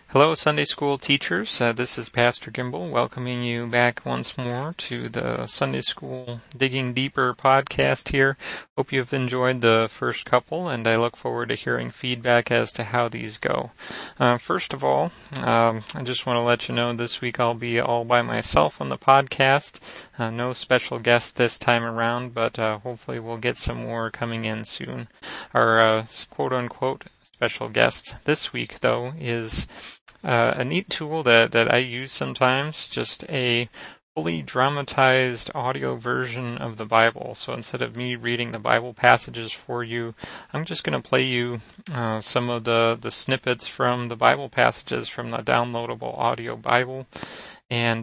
Hello, Sunday School teachers. This is Pastor Gimbel welcoming you back once more to the Sunday School Digging Deeper podcast here. Hope you've enjoyed the first couple, and I look forward to hearing feedback as to how these go. First of all, I just want to let you know this week I'll be all by myself on the podcast. No special guest this time around, but hopefully we'll get some more coming in soon. Our quote-unquote special guest this week, though, is a neat tool that I use sometimes, just a fully dramatized audio version of the Bible. So instead of me reading the Bible passages for you, I'm just going to play you some of the snippets from the Bible passages from the downloadable audio Bible. And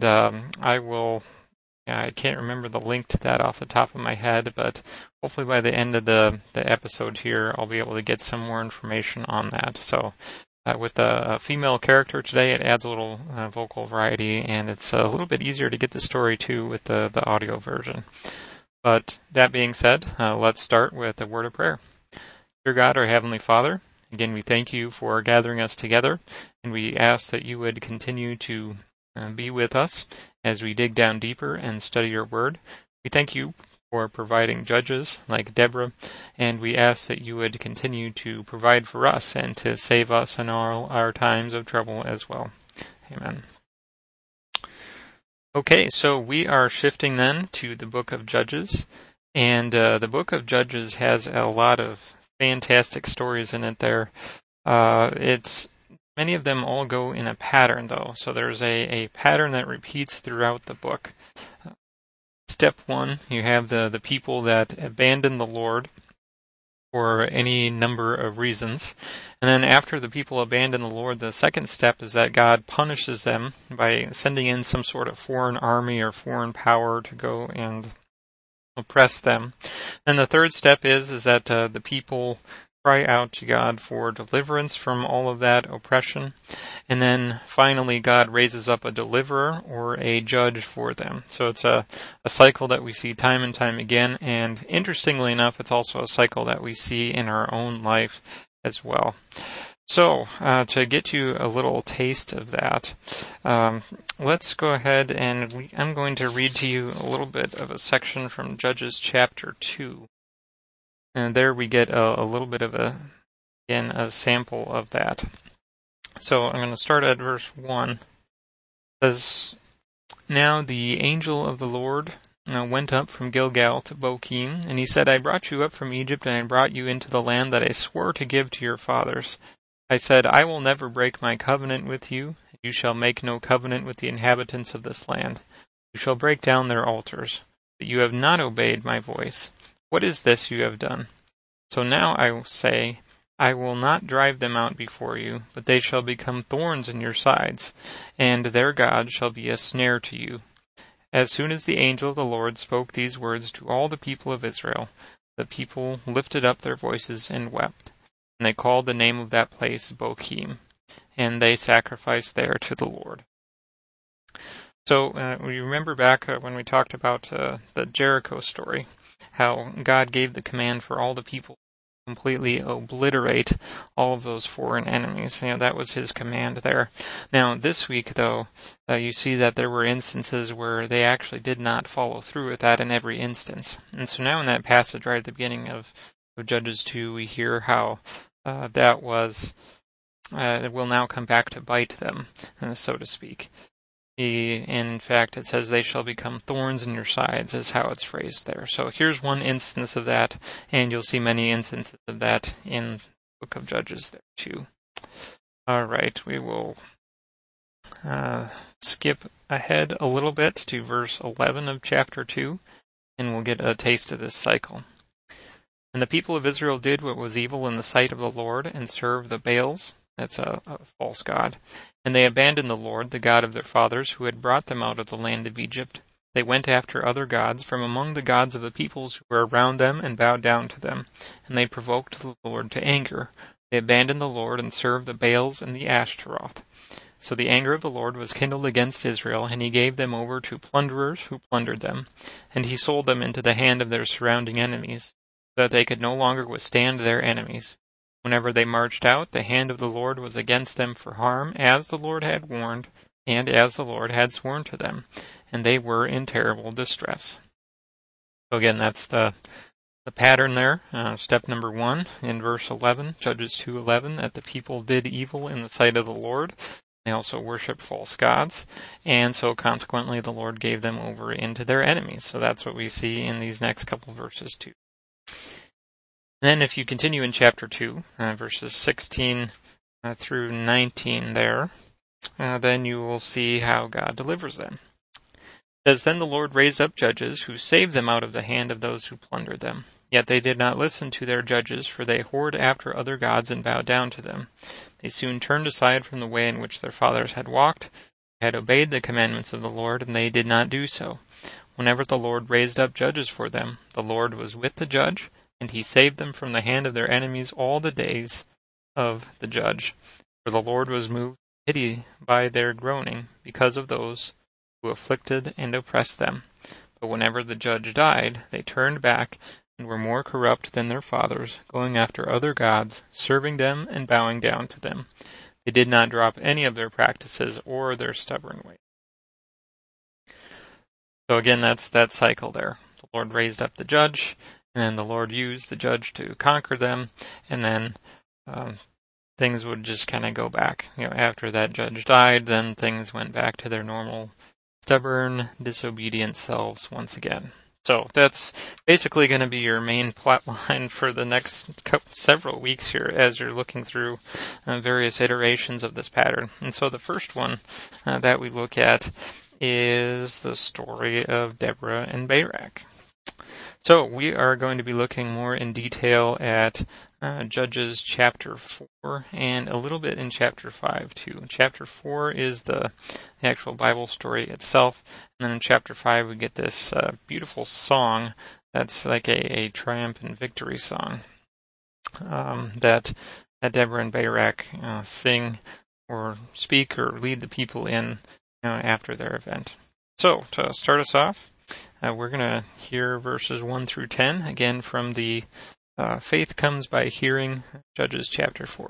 I can't remember the link to that off the top of my head, but hopefully by the end of the episode here, I'll be able to get some more information on that. So with a female character today, it adds a little vocal variety, and it's a little bit easier to get the story too with the audio version. But that being said, let's start with a word of prayer. Dear God, our Heavenly Father, again, we thank you for gathering us together, and we ask that you would continue to be with us as we dig down deeper and study your word. We thank you for providing judges like Deborah, and we ask that you would continue to provide for us and to save us in all our times of trouble as well. Amen. Okay, so we are shifting then to the book of Judges, and the book of Judges has a lot of fantastic stories in it there. Many of them all go in a pattern, though, so there's a pattern that repeats throughout the book. Step 1, you have the people that abandon the Lord for any number of reasons. And then after the people abandon the Lord, the second step is that God punishes them by sending in some sort of foreign army or foreign power to go and oppress them. And the third step is that the people cry out to God for deliverance from all of that oppression. And then finally God raises up a deliverer or a judge for them. So it's a cycle that we see time and time again. And interestingly enough, it's also a cycle that we see in our own life as well. So to get you a little taste of that, let's go ahead and I'm going to read to you a little bit of a section from Judges chapter 2. And there we get a little bit of a sample of that. So I'm going to start at verse 1. It says, Now the angel of the Lord went up from Gilgal to Bochim, and he said, I brought you up from Egypt, and I brought you into the land that I swore to give to your fathers. I said, I will never break my covenant with you. You shall make no covenant with the inhabitants of this land. You shall break down their altars. But you have not obeyed my voice. What is this you have done? So now I say, I will not drive them out before you, but they shall become thorns in your sides, and their God shall be a snare to you. As soon as the angel of the Lord spoke these words to all the people of Israel, the people lifted up their voices and wept. And they called the name of that place Bochim, and they sacrificed there to the Lord. So we remember back when we talked about the Jericho story, how God gave the command for all the people to completely obliterate all of those foreign enemies. That was his command there. Now, this week, though, you see that there were instances where they actually did not follow through with that in every instance. And so now in that passage right at the beginning of Judges 2, we hear how that was, it will now come back to bite them, so to speak. In fact, it says they shall become thorns in your sides is how it's phrased there. So here's one instance of that, and you'll see many instances of that in the book of Judges there too. Alright, we will skip ahead a little bit to verse 11 of chapter 2, and we'll get a taste of this cycle. And the people of Israel did what was evil in the sight of the Lord, and served the Baals. That's a false god. And they abandoned the Lord, the God of their fathers, who had brought them out of the land of Egypt. They went after other gods from among the gods of the peoples who were around them and bowed down to them. And they provoked the Lord to anger. They abandoned the Lord and served the Baals and the Ashtaroth. So the anger of the Lord was kindled against Israel, and he gave them over to plunderers who plundered them. And he sold them into the hand of their surrounding enemies, so that they could no longer withstand their enemies. Whenever they marched out, the hand of the Lord was against them for harm, as the Lord had warned, and as the Lord had sworn to them, and they were in terrible distress. So again, that's the pattern there. Step number 1 in verse 11, Judges 2:11, that the people did evil in the sight of the Lord. They also worshiped false gods, and so consequently the Lord gave them over into their enemies. So that's what we see in these next couple verses too. And then if you continue in chapter 2, verses 16 through 19 there, then you will see how God delivers them. It says, Then the Lord raised up judges who saved them out of the hand of those who plundered them. Yet they did not listen to their judges, for they whored after other gods and bowed down to them. They soon turned aside from the way in which their fathers had walked, had obeyed the commandments of the Lord, and they did not do so. Whenever the Lord raised up judges for them, the Lord was with the judge, and he saved them from the hand of their enemies all the days of the judge. For the Lord was moved with pity by their groaning, because of those who afflicted and oppressed them. But whenever the judge died, they turned back and were more corrupt than their fathers, going after other gods, serving them and bowing down to them. They did not drop any of their practices or their stubborn ways. So again, that's that cycle there. The Lord raised up the judge, and then the Lord used the judge to conquer them, and then things would just kind of go back. After that judge died, then things went back to their normal, stubborn, disobedient selves once again. So that's basically going to be your main plot line for the next several weeks here as you're looking through various iterations of this pattern. And so the first one that we look at is the story of Deborah and Barak. So we are going to be looking more in detail at Judges chapter 4 and a little bit in chapter 5 too. Chapter 4 is the actual Bible story itself, and then in chapter 5 we get this beautiful song that's like a triumph and victory song that Deborah and Barak sing or speak or lead the people in after their event. So to start us off, we're going to hear verses 1 through 10, again from the Faith Comes by Hearing, Judges chapter 4.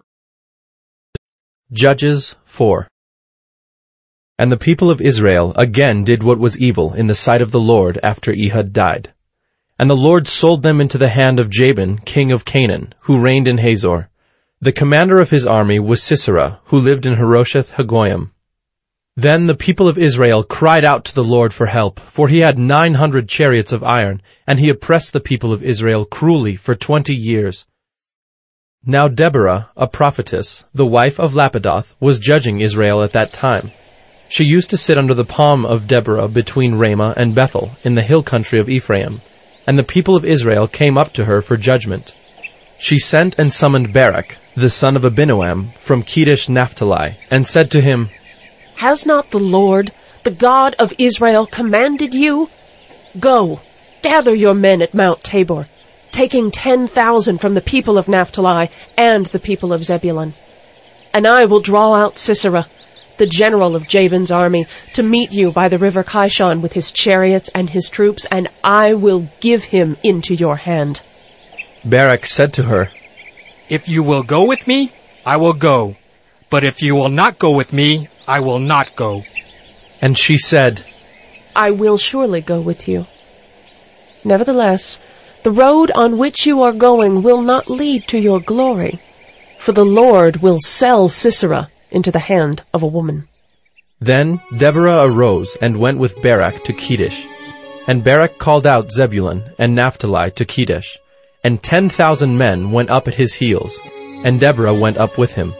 Judges 4. And the people of Israel again did what was evil in the sight of the Lord after Ehud died. And the Lord sold them into the hand of Jabin, king of Canaan, who reigned in Hazor. The commander of his army was Sisera, who lived in Harosheth Hagoyim. Then the people of Israel cried out to the Lord for help, for he had 900 chariots of iron, and he oppressed the people of Israel cruelly for 20 years. Now Deborah, a prophetess, the wife of Lapidoth, was judging Israel at that time. She used to sit under the palm of Deborah between Ramah and Bethel, in the hill country of Ephraim, and the people of Israel came up to her for judgment. She sent and summoned Barak, the son of Abinoam, from Kedesh Naphtali, and said to him, Has not the Lord, the God of Israel, commanded you? Go, gather your men at Mount Tabor, taking 10,000 from the people of Naphtali and the people of Zebulun. And I will draw out Sisera, the general of Jabin's army, to meet you by the river Kishon with his chariots and his troops, and I will give him into your hand. Barak said to her, If you will go with me, I will go. But if you will not go with me, I will not go. And she said, I will surely go with you. Nevertheless, the road on which you are going will not lead to your glory, for the Lord will sell Sisera into the hand of a woman. Then Deborah arose and went with Barak to Kedesh. And Barak called out Zebulun and Naphtali to Kedesh, and 10,000 men went up at his heels, and Deborah went up with him.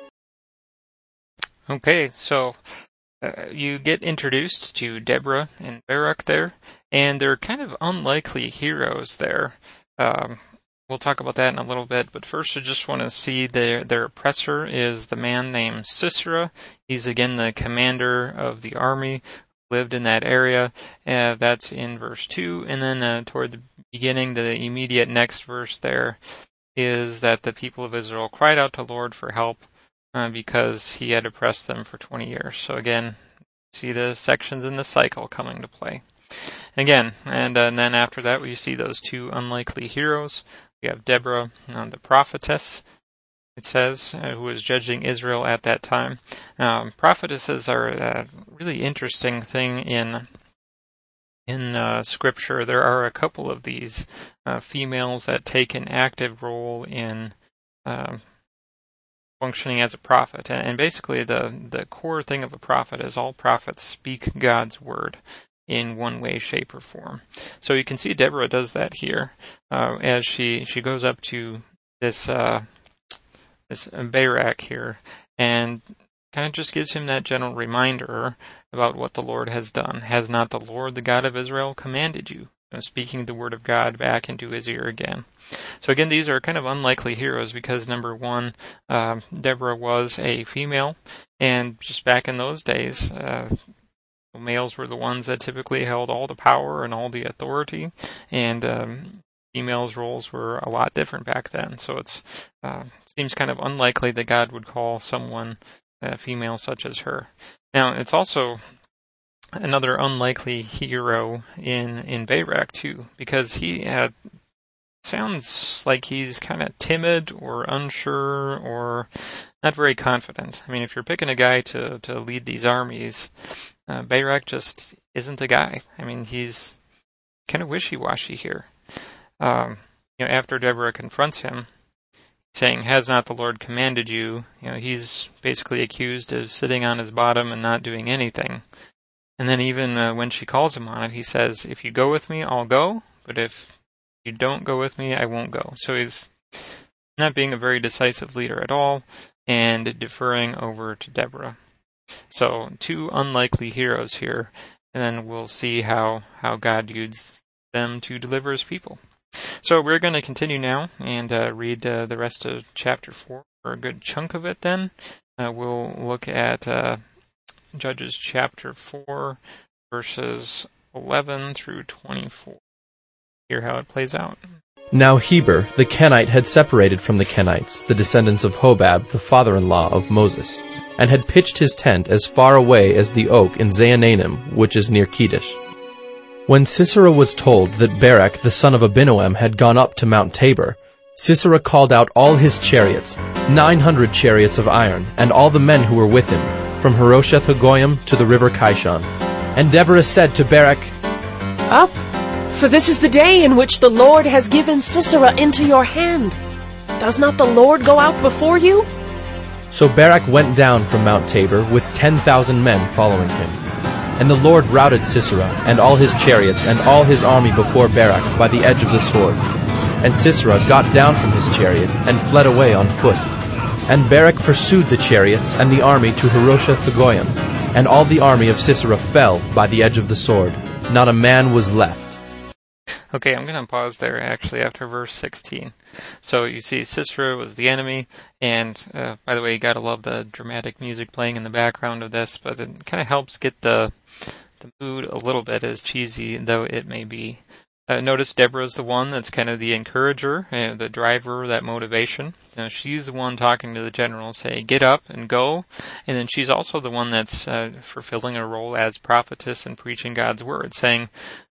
Okay, so you get introduced to Deborah and Barak there, and they're kind of unlikely heroes there. We'll talk about that in a little bit, but first I just want to see their oppressor is the man named Sisera. He's again the commander of the army, lived in that area. That's in verse 2, and then toward the beginning, the immediate next verse there is that the people of Israel cried out to the Lord for help, because he had oppressed them for 20 years. So again, see the sections in the cycle coming to play. Again, and then after that we see those two unlikely heroes. We have Deborah, the prophetess, it says, who was judging Israel at that time. Prophetesses are a really interesting thing in Scripture. There are a couple of these females that take an active role in functioning as a prophet. And basically the core thing of a prophet is all prophets speak God's word in one way, shape, or form. So you can see Deborah does that here as she goes up to this Barak here and kind of just gives him that general reminder about what the Lord has done. Has not the Lord, the God of Israel, commanded you? Speaking the word of God back into his ear again. So again, these are kind of unlikely heroes because, number one, Deborah was a female, and just back in those days, males were the ones that typically held all the power and all the authority, and females' roles were a lot different back then. So it seems kind of unlikely that God would call someone female such as her. Now, it's also another unlikely hero in Barak too, because he sounds like he's kind of timid or unsure or not very confident. I mean, if you're picking a guy to lead these armies, Barak just isn't a guy. I mean, he's kind of wishy-washy here. After Deborah confronts him, saying, "Has not the Lord commanded you?" He's basically accused of sitting on his bottom and not doing anything. And then even when she calls him on it, he says, "If you go with me, I'll go, but if you don't go with me, I won't go." So he's not being a very decisive leader at all, and deferring over to Deborah. So two unlikely heroes here, and then we'll see how God used them to deliver his people. So we're going to continue now and read the rest of chapter 4, or a good chunk of it then. We'll look at Judges chapter 4, verses 11 through 24. Hear how it plays out. Now Heber, the Kenite, had separated from the Kenites, the descendants of Hobab, the father-in-law of Moses, and had pitched his tent as far away as the oak in Zaanannim, which is near Kedesh. When Sisera was told that Barak, the son of Abinoam, had gone up to Mount Tabor, Sisera called out all his chariots, 900 chariots of iron, and all the men who were with him, from Harosheth Hagoyim to the river Kishon. And Deborah said to Barak, "Up, for this is the day in which the Lord has given Sisera into your hand. Does not the Lord go out before you?" So Barak went down from Mount Tabor with 10,000 men following him. And the Lord routed Sisera and all his chariots and all his army before Barak by the edge of the sword. And Sisera got down from his chariot and fled away on foot. And Barak pursued the chariots and the army to Harosheth Hagoyim, and all the army of Sisera fell by the edge of the sword. Not a man was left. Okay, I'm going to pause there actually after verse 16. So you see Sisera was the enemy, and by the way, you got to love the dramatic music playing in the background of this, but it kind of helps get the mood a little bit, as cheesy though it may be. Notice Deborah's the one that's kind of the encourager, the driver, that motivation. She's the one talking to the general, saying, "Get up and go." And then she's also the one that's fulfilling a role as prophetess and preaching God's word, saying,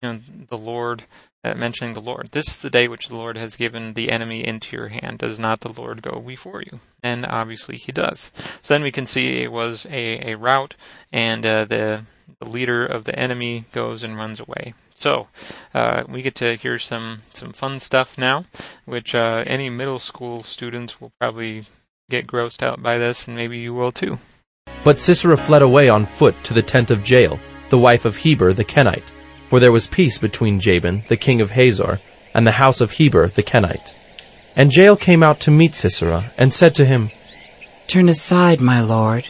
the Lord, mentioning the Lord. "This is the day which the Lord has given the enemy into your hand. Does not the Lord go before you?" And obviously he does. So then we can see it was a rout, and the leader of the enemy goes and runs away. So we get to hear some fun stuff now, which any middle school students will probably get grossed out by this, and maybe you will too. But Sisera fled away on foot to the tent of Jael, the wife of Heber the Kenite, for there was peace between Jabin, the king of Hazor, and the house of Heber the Kenite. And Jael came out to meet Sisera, and said to him, "Turn aside, my lord.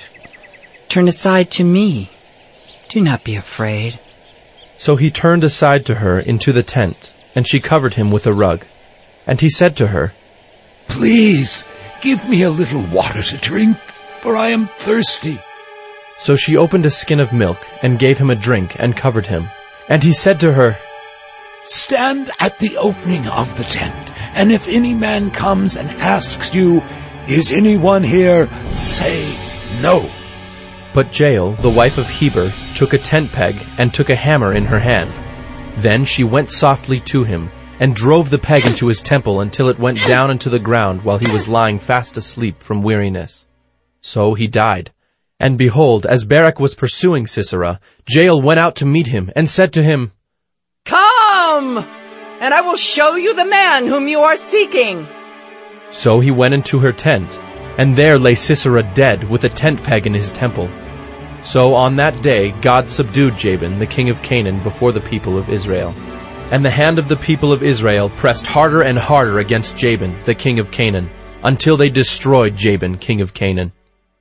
Turn aside to me. Do not be afraid." So he turned aside to her into the tent, and she covered him with a rug. And he said to her, "Please, give me a little water to drink, for I am thirsty." So she opened a skin of milk, and gave him a drink, and covered him. And he said to her, "Stand at the opening of the tent, and if any man comes and asks you, 'Is anyone here?' say, 'No.'" But Jael, the wife of Heber, took a tent peg and took a hammer in her hand. Then she went softly to him, and drove the peg into his temple until it went down into the ground while he was lying fast asleep from weariness. So he died. And behold, as Barak was pursuing Sisera, Jael went out to meet him and said to him, Come, and I will show you the man whom you are seeking. So he went into her tent, and there lay Sisera dead with a tent peg in his temple. So on that day God subdued Jabin, the king of Canaan, before the people of Israel. And the hand of the people of Israel pressed harder and harder against Jabin, the king of Canaan, until they destroyed Jabin, king of Canaan.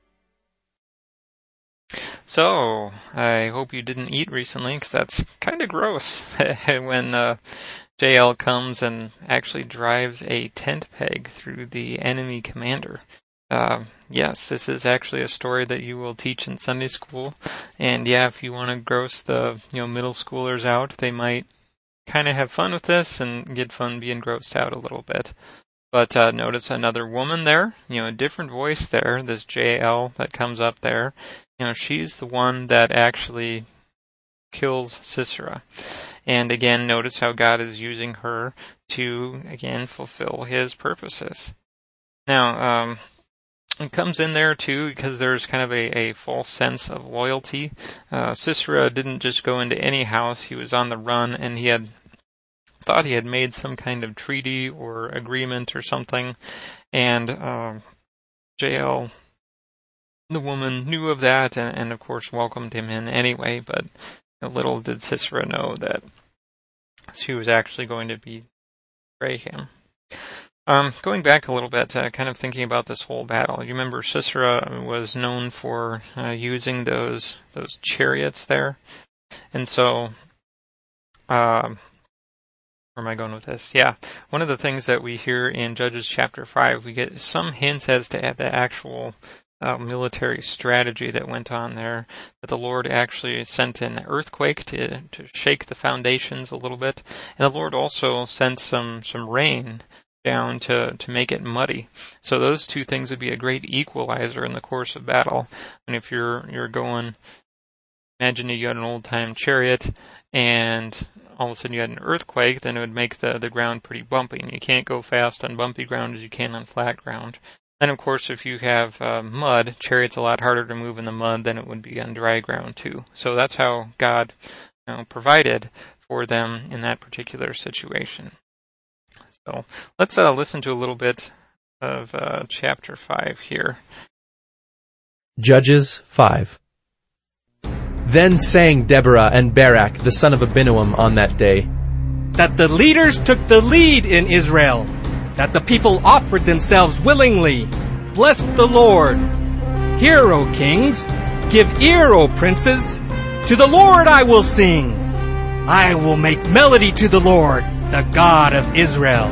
So, I hope you didn't eat recently, because that's kind of gross when Jael comes and actually drives a tent peg through the enemy commander. Yes, this is actually a story that you will teach in Sunday school, and yeah, if you want to gross the middle schoolers out, they might kind of have fun with this and get fun being grossed out a little bit. But notice another woman there, a different voice there, this Jael that comes up there. She's the one that actually kills Sisera. And again, notice how God is using her to, again, fulfill his purposes. Now, it comes in there too because there's kind of a false sense of loyalty. Sisera didn't just go into any house. He was on the run, and he had thought he had made some kind of treaty or agreement or something, and Jael, the woman, knew of that and of course welcomed him in anyway, but little did Sisera know that she was actually going to betray him. Going back a little bit, kind of thinking about this whole battle, you remember Sisera was known for using those chariots there, and so where am I going with this? Yeah, one of the things that we hear in Judges chapter 5, we get some hints as to the actual military strategy that went on there, that the Lord actually sent an earthquake to shake the foundations a little bit, and the Lord also sent some rain down to make it muddy. So those two things would be a great equalizer in the course of battle. And if you're going, imagine you had an old-time chariot, and all of a sudden you had an earthquake, then it would make the ground pretty bumpy. And you can't go fast on bumpy ground as you can on flat ground. And of course, if you have mud, chariot's a lot harder to move in the mud than it would be on dry ground too. So that's how God provided for them in that particular situation. So let's listen to a little bit of chapter 5 here. Judges 5. Then sang Deborah and Barak, the son of Abinoam, on that day, that the leaders took the lead in Israel, that the people offered themselves willingly. Bless the Lord. Hear, O kings, give ear, O princes. To the Lord I will sing. I will make melody to the Lord, the God of Israel.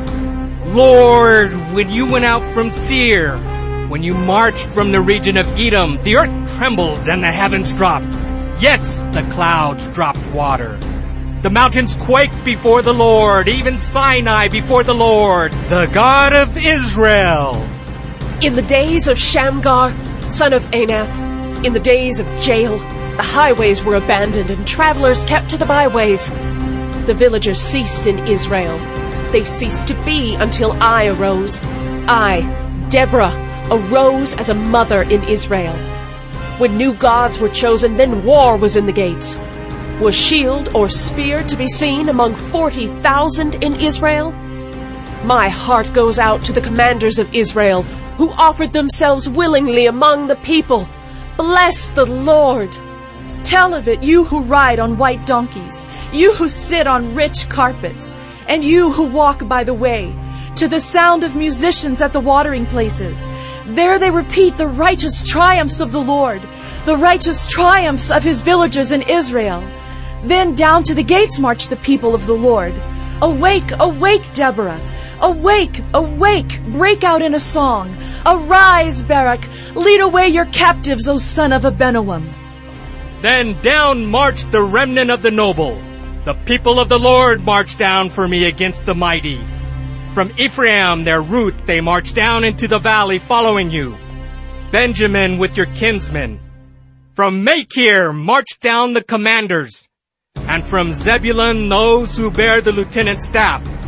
Lord, when you went out from Seir, when you marched from the region of Edom, the earth trembled and the heavens dropped. Yes, the clouds dropped water. The mountains quaked before the Lord, even Sinai before the Lord, the God of Israel. In the days of Shamgar, son of Anath, in the days of Jael, the highways were abandoned and travelers kept to the byways. The villagers ceased in Israel. They ceased to be until I arose. I, Deborah, arose as a mother in Israel. When new gods were chosen, then war was in the gates. Was shield or spear to be seen among 40,000 in Israel? My heart goes out to the commanders of Israel, who offered themselves willingly among the people. Bless the Lord. Tell of it, you who ride on white donkeys, you who sit on rich carpets, and you who walk by the way, to the sound of musicians at the watering places. There they repeat the righteous triumphs of the Lord, the righteous triumphs of his villagers in Israel. Then down to the gates march the people of the Lord. Awake, awake, Deborah. Awake, awake, break out in a song. Arise, Barak, lead away your captives, O son of Abinoam. Then down marched the remnant of the noble. The people of the Lord marched down for me against the mighty. From Ephraim, their root, they marched down into the valley following you. Benjamin with your kinsmen. From Machir marched down the commanders. And from Zebulun those who bear the lieutenant's staff.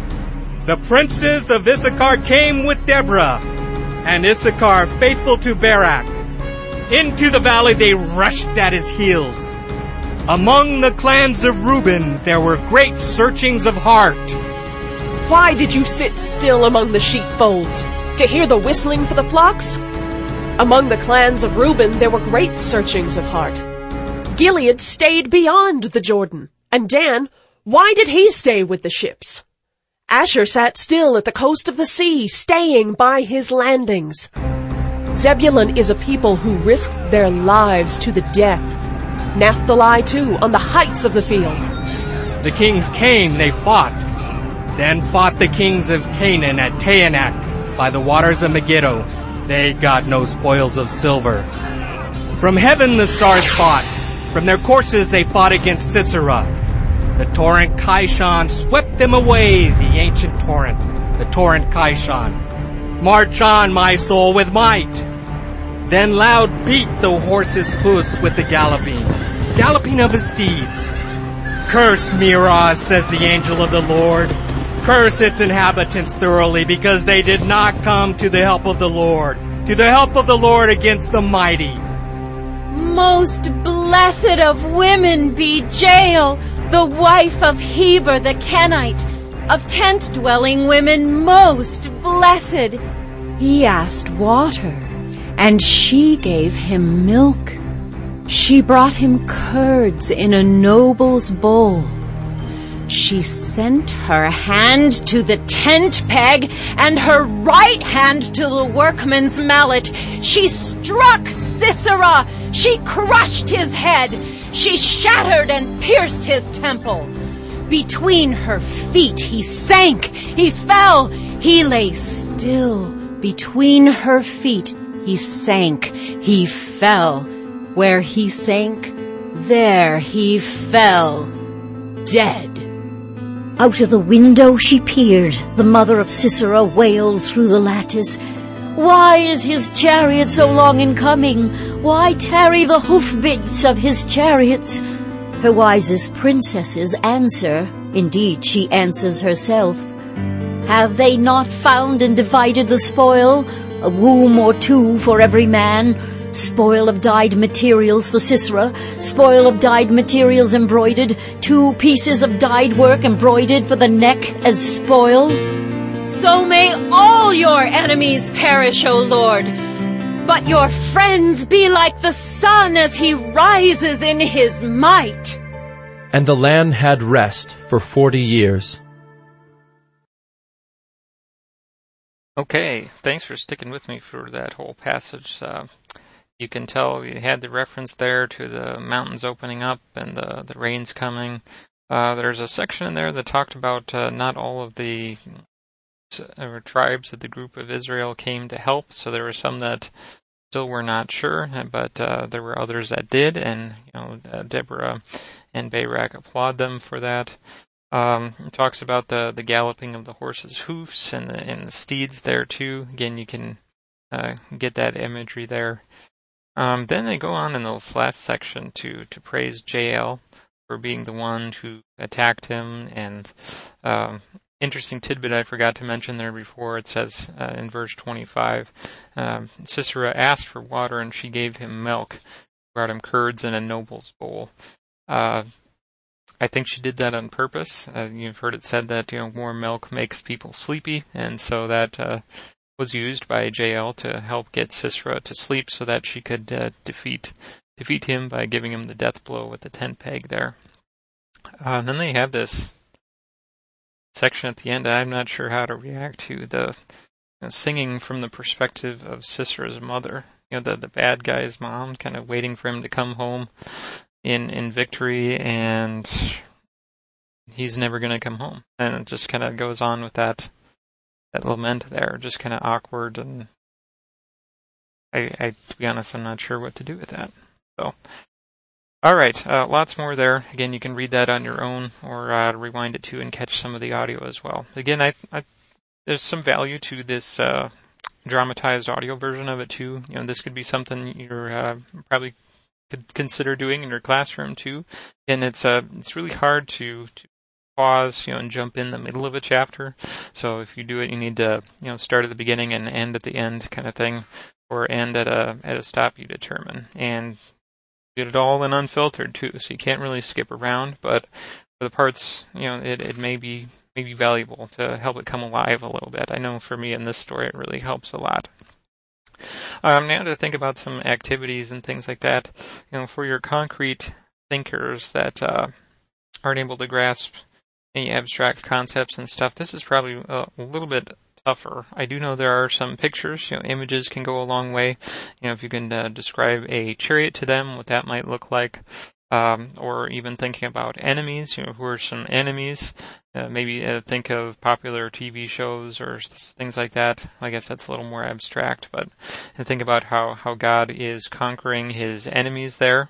The princes of Issachar came with Deborah, and Issachar faithful to Barak. Into the valley they rushed at his heels. Among the clans of Reuben there were great searchings of heart. Why did you sit still among the sheepfolds, to hear the whistling for the flocks? Among the clans of Reuben there were great searchings of heart. Gilead stayed beyond the Jordan, and Dan, why did he stay with the ships? Asher sat still at the coast of the sea, staying by his landings. Zebulun is a people who risked their lives to the death. Naphtali, too, on the heights of the field. The kings came, they fought. Then fought the kings of Canaan at Taanach by the waters of Megiddo. They got no spoils of silver. From heaven the stars fought. From their courses they fought against Sisera. The torrent Kishon swept them away, the ancient torrent, the torrent Kishon. March on, my soul, with might. Then loud beat the horse's hoofs with the galloping of his steeds. Curse Meroz, says the angel of the Lord. Curse its inhabitants thoroughly, because they did not come to the help of the Lord against the mighty. Most blessed of women be Jael, the wife of Heber the Kenite, of tent-dwelling women most blessed. He asked water, and she gave him milk. She brought him curds in a noble's bowl. She sent her hand to the tent peg and her right hand to the workman's mallet. She struck Sisera. She crushed his head. She shattered and pierced his temple. Between her feet he sank. He fell. He lay still. Between her feet he sank. He fell. Where he sank, there he fell, dead. Out of the window she peered. The mother of Sisera wailed through the lattice. Why is his chariot so long in coming? Why tarry the hoofbeats of his chariots? Her wisest princesses answer. Indeed, she answers herself. Have they not found and divided the spoil? A womb or two for every man. Spoil of dyed materials for Sisera, spoil of dyed materials embroidered, 2 pieces of dyed work embroidered for the neck as spoil. So may all your enemies perish, O Lord, but your friends be like the sun as he rises in his might. And the land had rest for 40 years. Okay, thanks for sticking with me for that whole passage. You can tell we had the reference there to the mountains opening up and the rains coming. There's a section in there that talked about not all of the tribes of the group of Israel came to help, so there were some that still were not sure, but there were others that did, and Deborah and Barak applaud them for that. It talks about the galloping of the horses' hoofs and the steeds there too. Again, you can get that imagery there. Then they go on in this last section to praise Jael for being the one who attacked him. And interesting tidbit I forgot to mention there before. It says in verse 25, Sisera asked for water and she gave him milk, brought him curds in a noble's bowl. I think she did that on purpose. You've heard it said that more milk makes people sleepy, and so that was used by Jael to help get Sisera to sleep so that she could defeat him by giving him the death blow with the tent peg there. Then they have this section at the end. I'm not sure how to react to the singing from the perspective of Sisera's mother. The bad guy's mom, kind of waiting for him to come home in victory, and he's never going to come home. And it just kind of goes on with that lament there, just kind of awkward, and I to be honest, I'm not sure what to do with that. So, all right, lots more there. Again, you can read that on your own, or rewind it too and catch some of the audio as well. Again, there's some value to this dramatized audio version of it too. This could be something you're probably could consider doing in your classroom too. And it's really hard to pause, and jump in the middle of a chapter. So if you do it, you need to, start at the beginning and end at the end kind of thing, or end at a stop you determine. And get it all in unfiltered too, so you can't really skip around, but for the parts, it may be valuable to help it come alive a little bit. I know for me in this story, it really helps a lot. Now to think about some activities and things like that, for your concrete thinkers that aren't able to grasp any abstract concepts and stuff, this is probably a little bit tougher. I do know there are some pictures, images can go a long way. If you can describe a chariot to them, what that might look like, or even thinking about enemies, who are some enemies. Maybe think of popular TV shows or things like that. I guess that's a little more abstract, but think about how God is conquering his enemies there.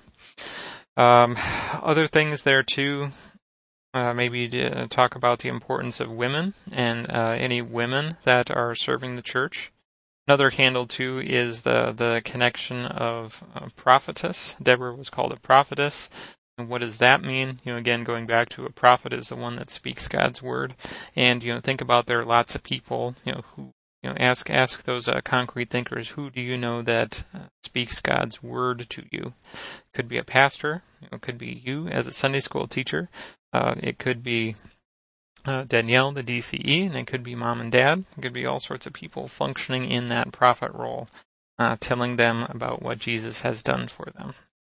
Other things there too. Maybe to talk about the importance of women and any women that are serving the church. Another handle too is the connection of prophetess. Deborah was called a prophetess. And what does that mean? Again, going back to a prophet is the one that speaks God's word. And, think about there are lots of people, who, ask those concrete thinkers, who do you know that speaks God's word to you? Could be a pastor. It could be you as a Sunday school teacher. It could be Danielle, the DCE, and it could be mom and dad. It could be all sorts of people functioning in that prophet role, telling them about what Jesus has done for them.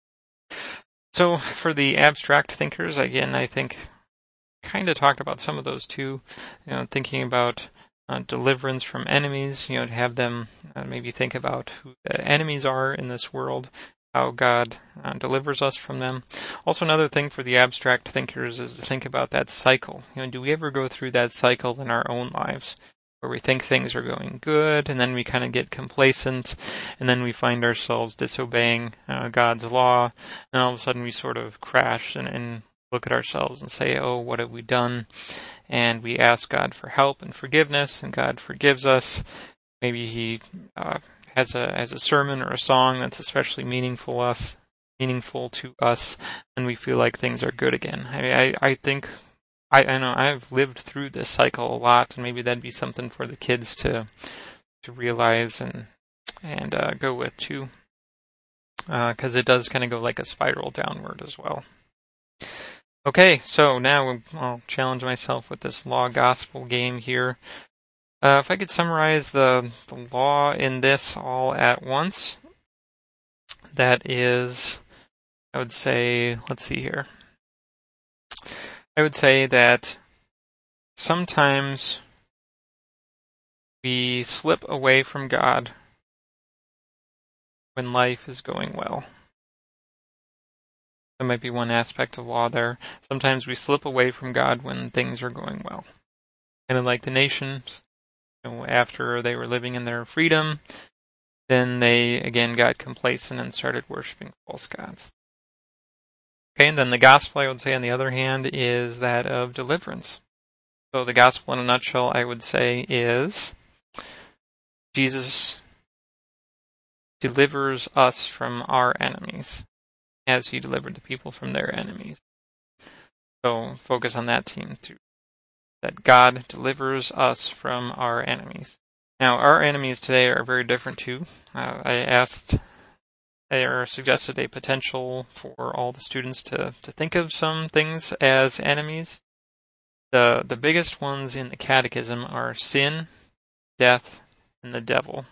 So for the abstract thinkers, again, I think kind of talked about some of those too, thinking about deliverance from enemies, to have them maybe think about who the enemies are in this world, how God delivers us from them. Also, another thing for the abstract thinkers is to think about that cycle. Do we ever go through that cycle in our own lives where we think things are going good and then we kind of get complacent and then we find ourselves disobeying God's law, and all of a sudden we sort of crash and look at ourselves and say, oh, what have we done? And we ask God for help and forgiveness, and God forgives us. Maybe he has a sermon or a song that's especially meaningful to us, and we feel like things are good again. I think I know I've lived through this cycle a lot, and maybe that'd be something for the kids to realize and go with too, because it does kind of go like a spiral downward as well. Okay, so now I'll challenge myself with this law gospel game here. If I could summarize the law in this all at once, that is, I would say, let's see here. I would say that sometimes we slip away from God when life is going well. That might be one aspect of law there. Sometimes we slip away from God when things are going well. Kind of like the nations, after they were living in their freedom, then they again got complacent and started worshiping false gods. Okay, and then the gospel, I would say, on the other hand, is that of deliverance. So the gospel in a nutshell, I would say, is Jesus delivers us from our enemies, as he delivered the people from their enemies. So focus on that theme too. That God delivers us from our enemies. Now, our enemies today are very different too. I suggested a potential for all the students to think of some things as enemies. The biggest ones in the catechism are sin, death, and the devil.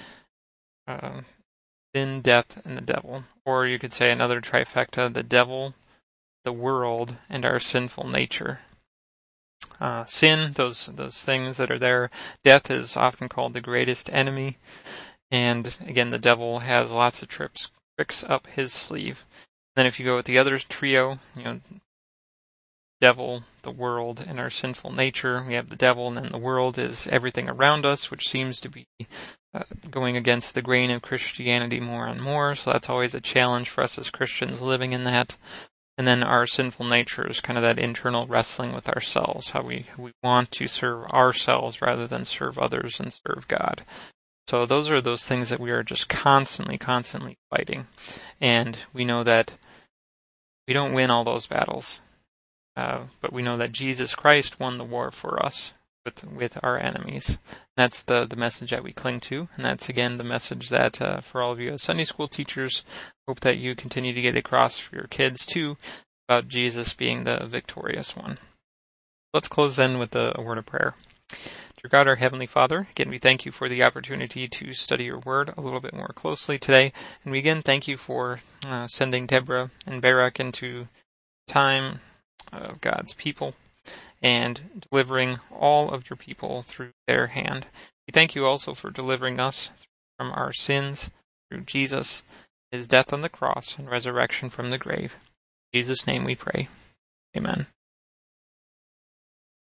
Sin, death, and the devil. Or you could say another trifecta, the devil, the world, and our sinful nature. Sin, those things that are there. Death is often called the greatest enemy. And again, the devil has lots of tricks up his sleeve. Then if you go with the other trio, devil, the world, and our sinful nature. We have the devil, and then the world is everything around us, which seems to be going against the grain of Christianity more and more. So that's always a challenge for us as Christians living in that. And then our sinful nature is kind of that internal wrestling with ourselves, how we want to serve ourselves rather than serve others and serve God. So those are those things that we are just constantly fighting. And we know that we don't win all those battles. but we know that Jesus Christ won the war for us with our enemies. That's the message that we cling to, and that's again the message that for all of you as Sunday school teachers, hope that you continue to get across for your kids too, about Jesus being the victorious one. Let's close then with a word of prayer. Dear God, our Heavenly Father, again we thank you for the opportunity to study your word a little bit more closely today, and we again thank you for sending Deborah and Barak into time of God's people and delivering all of your people through their hand. We thank you also for delivering us from our sins through Jesus, his death on the cross and resurrection from the grave. In Jesus' name we pray. Amen.